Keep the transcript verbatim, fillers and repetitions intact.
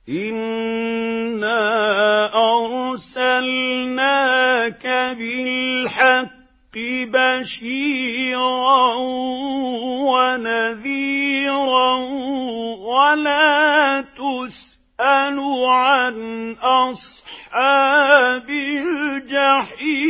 إِنَّا أَرْسَلْنَاكَ بِالْحَقِّ بَشِيرًا وَنَذِيرًا وَلَا تُسْأَلُ عَنْ أَصْحَابِ الْجَحِيمِ